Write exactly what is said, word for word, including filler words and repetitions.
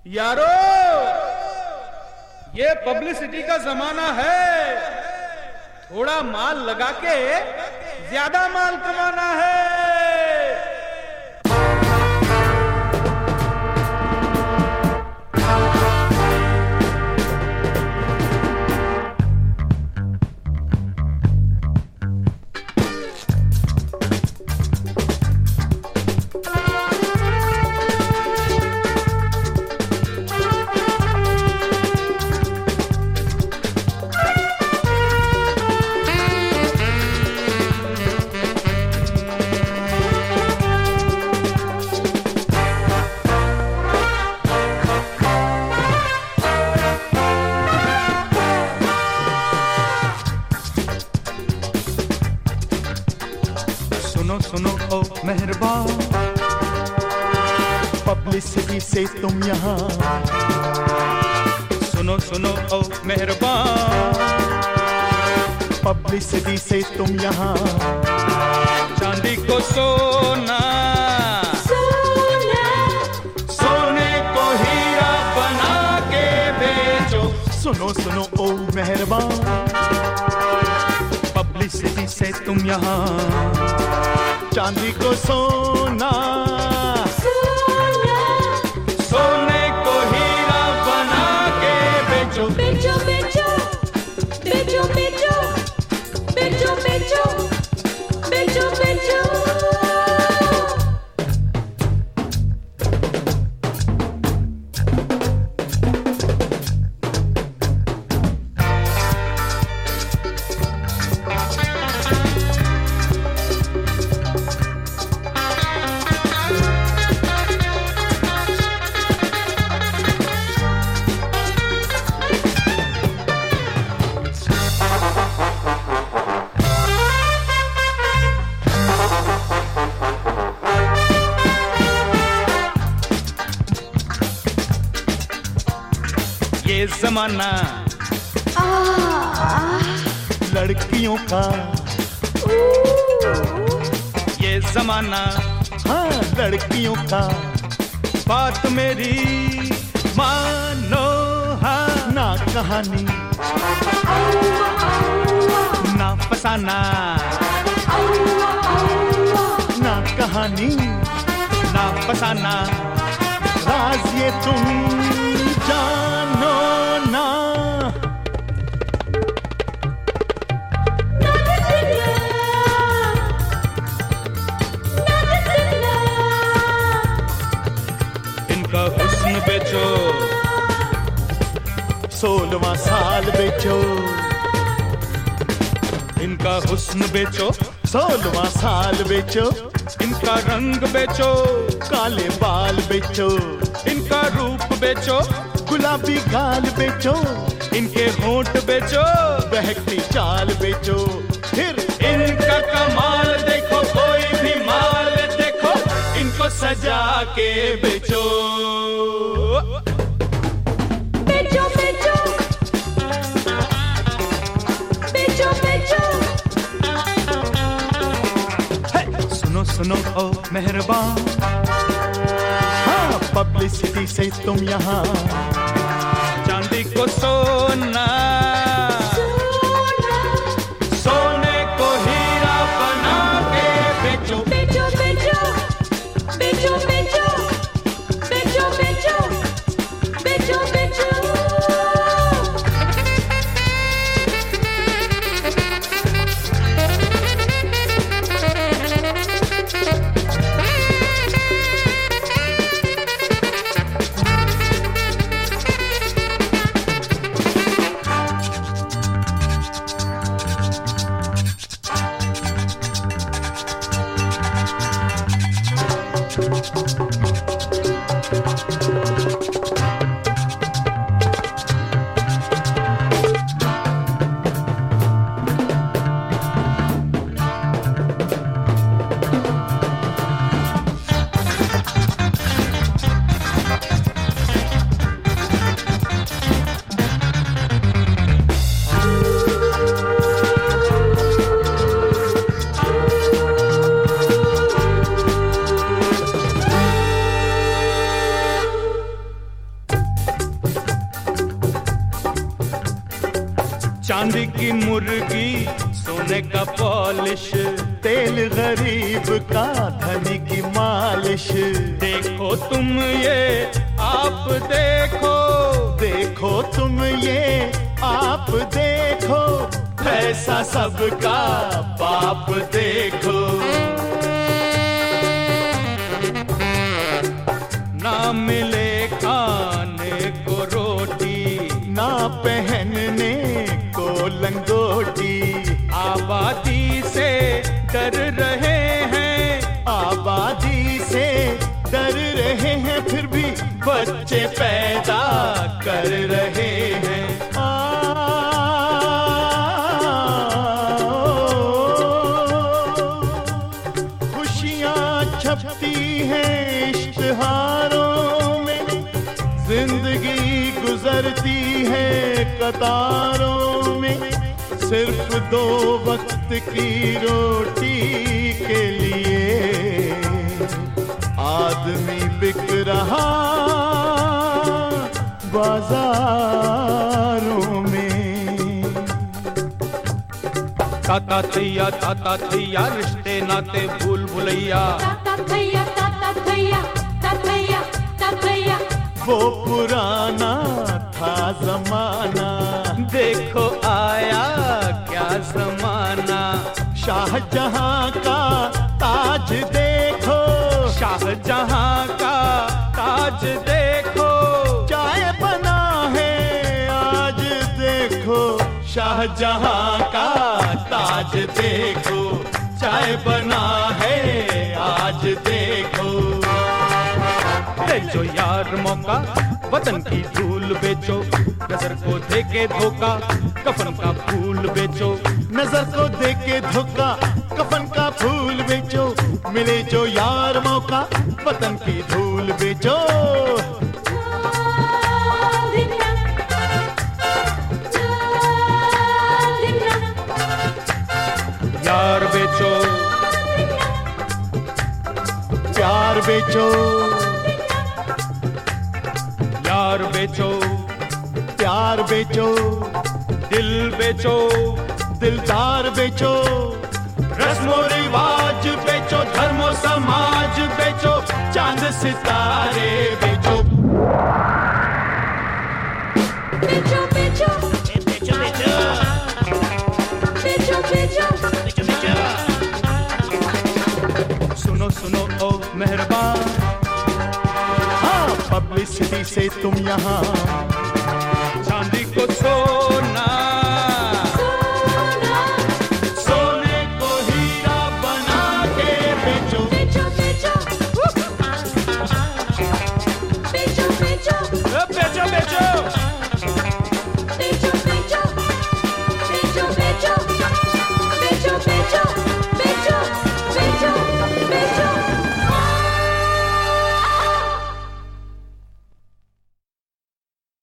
यारो, ये पब्लिसिटी का जमाना है, थोड़ा माल लगा के ज्यादा माल कमाना है। सुनो सुनो ओ मेहरबान, पब्लिसिटी से तुम यहाँ। सुनो सुनो ओ मेहरबान, पब्लिसिटी से तुम यहाँ। चांदी को सोना, सोना, सोने को हीरा बना के बेचो। सुनो सुनो ओ मेहरबान, पब्लिसिटी से तुम यहाँ। चांदी को सोना, सोना, सोने को हीरा बना के बेचो। बेचो बेचो बेचो बेचो बेचो बेचो बेचो बेचो। ये जमाना लड़कियों का, ये जमाना हाँ लड़कियों का। बात मेरी मानो, हाँ ना कहानी ना फसाना, ना कहानी ना फसाना। राज ये तुम जानो ना। इनका हुस्न बेचो, सोलवा साल बेचो। इनका हुस्न बेचो, सोलवा साल बेचो। इनका रंग बेचो, काले बाल बेचो। इनका रूप बेचो, गुलाबी गाल बेचो। इनके होंठ बेचो, बहकती चाल बेचो। फिर इनका कमाल देखो, कोई भी माल देखो, इनको सजा के बेचो। बेचो बेचो बेचो बेचो। सुनो सुनो ओ मेहरबान, हाँ पब्लिसिटी से तुम यहाँ। चांदी को सोना, सोना, सोने को हीरा बना के बेचो। बेचो बेचो बेचो बेचो बेचो बेचो बेचो बेचो। चांदी की मुर्गी सोने का पॉलिश, तेल गरीब का धनी की मालिश। देखो तुम ये आप देखो, देखो तुम ये आप देखो, पैसा सबका बाप देखो। ना मिले खाने को रोटी, ना पहनने को लंगोटी, आबादी से डर रहे हैं, आबादी से डर रहे हैं, फिर भी बच्चे पैदा कर रहे हैं। आ, खुशियाँ छपती हैं इश्तिहारों में, जिंदगी गुजरती है कतारों में, सिर्फ दो वक्त की रोटी के लिए आदमी बिक रहा बाजारों में। ताता थैया ताता थैया रिश्ते नाते भूल भुलैया, ताता थैया ताता थैया तातैया तातैया। वो पुराना था जमाना, देखो आया क्या जमाना। शाहजहां का ताज देखो, शाहजहां का ताज देखो, चाय बना है आज देखो। शाहजहां का ताज देखो, चाय बना है आज देखो। बेचो यार मौका, वतन की धूल बेचो, नजर को देके धोखा, कफन का फूल बेचो। नजर को देके धोखा, कफन का फूल बेचो, मिले जो यार मौका, वतन की धूल बेचो। यार बेचो, प्यार बेचो, यार बेचो, प्यार बेचो, दिल बेचो, दिलदार बेचो, रस्मो रिवाज बेचो, धर्मो समाज बेचो, चांद सितारे बेचो। बेचो बेचो बेचो बेचो बेचो बेचो बेचो बेचो। सुनो सुनो ओ मेहरबान, हाँ, पब्लिसिटी से तुम यहाँ चांदी को छोड़